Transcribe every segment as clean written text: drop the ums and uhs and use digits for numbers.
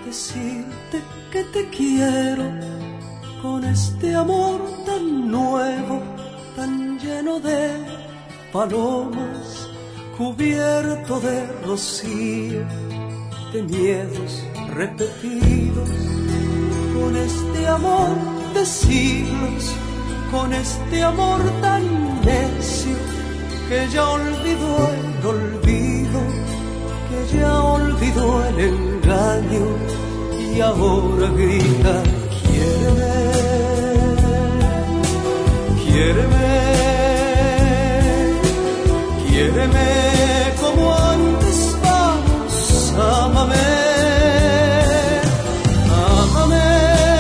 decirte que te quiero con este amor tan nuevo, tan lleno de palomas, cubierto de rocío, de miedos repetidos, con este amor de siglos, con este amor tan necio que ya olvidó el olvido, que ya olvidó el engaño y ahora grita: quiéreme, quiéreme, quiéreme como antes, vamos, ámame, ámame,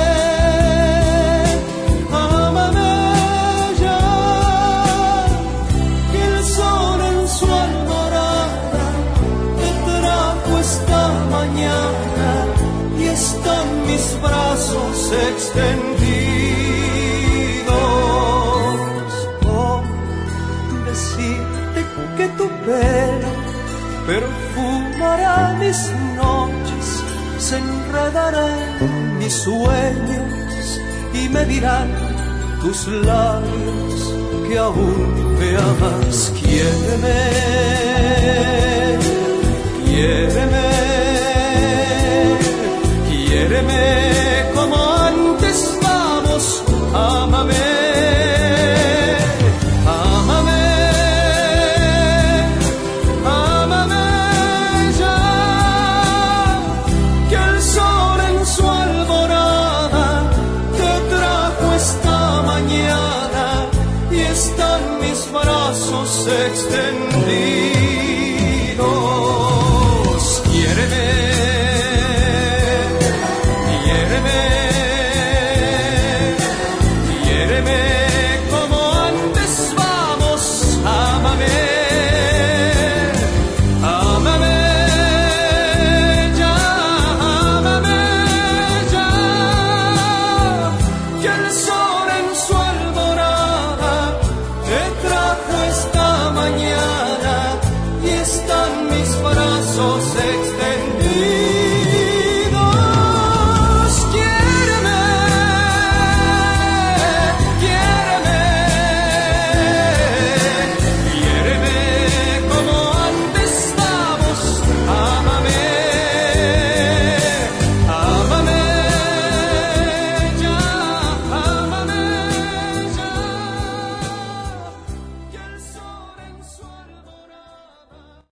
ámame ya, que el sol en su alborada te trajo esta mañana y están mis brazos extendidos. ¿Cómo decirte que tu pelo perfumará mis noches, se enredará en mis sueños y me dirán tus labios que aún me amas? Quiéreme, quiéreme, quiéreme como antes, vamos, ámame, ámame, ámame ya, que el sol en su alborada te trajo esta mañana y están mis brazos extendidos.